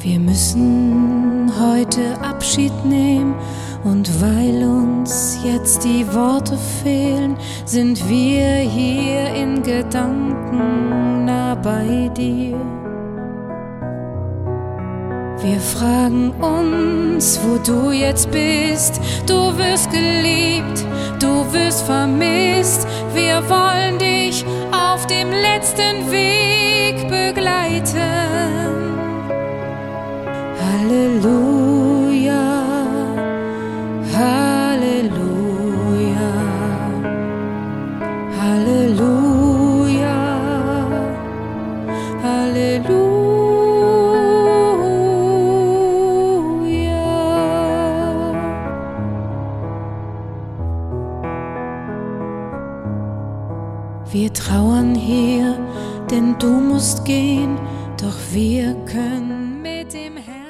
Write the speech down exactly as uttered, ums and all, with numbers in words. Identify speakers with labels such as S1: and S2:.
S1: Wir müssen heute Abschied nehmen und weil uns jetzt die Worte fehlen, sind wir hier in Gedanken nah bei dir. Wir fragen uns, wo du jetzt bist. Du wirst geliebt, du wirst vermisst. Wir wollen dich auf dem letzten Weg begleiten. Halleluja, Halleluja, Halleluja, Halleluja. Wir trauern hier, denn du musst gehen, doch wir können mit dem Herzen